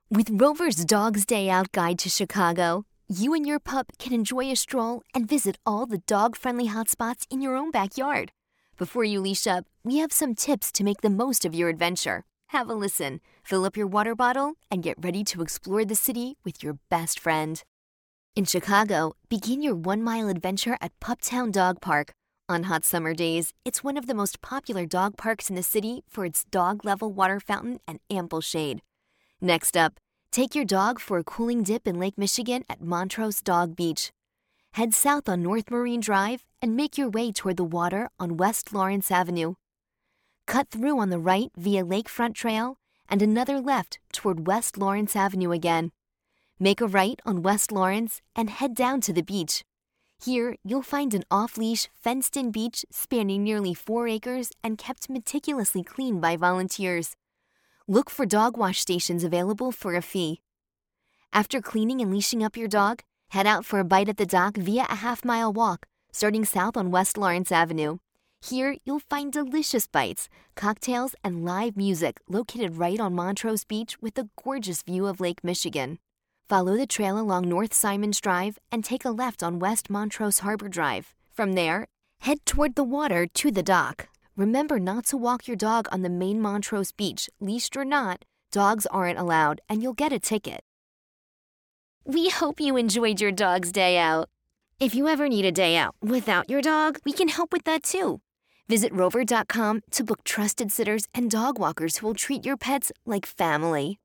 With Rover's Dog's Day Out Guide to Chicago, you and your pup can enjoy a stroll and visit all the dog-friendly hotspots in your own backyard. Before you leash up, we have some tips to make the most of your adventure. Have a listen, fill up your water bottle, and get ready to explore the city with your best friend. In Chicago, begin your 1-mile adventure at Puptown Dog Park. On hot summer days, it's one of the most popular dog parks in the city for its dog-level water fountain and ample shade. Next up, take your dog for a cooling dip in Lake Michigan at Montrose Dog Beach. Head south on North Marine Drive and make your way toward the water on West Lawrence Avenue. Cut through on the right via Lakefront Trail and another left toward West Lawrence Avenue again. Make a right on West Lawrence and head down to the beach. Here, you'll find an off-leash, fenced-in beach spanning nearly 4 acres and kept meticulously clean by volunteers. Look for dog wash stations available for a fee. After cleaning and leashing up your dog, head out for a bite at the dock via a half-mile walk, starting south on West Lawrence Avenue. Here, you'll find delicious bites, cocktails, and live music located right on Montrose Beach with a gorgeous view of Lake Michigan. Follow the trail along North Simons Drive and take a left on West Montrose Harbor Drive. From there, head toward the water to the dock. Remember not to walk your dog on the main Montrose Beach. Leashed or not, dogs aren't allowed and you'll get a ticket. We hope you enjoyed your dog's day out. If you ever need a day out without your dog, we can help with that too. Visit Rover.com to book trusted sitters and dog walkers who will treat your pets like family.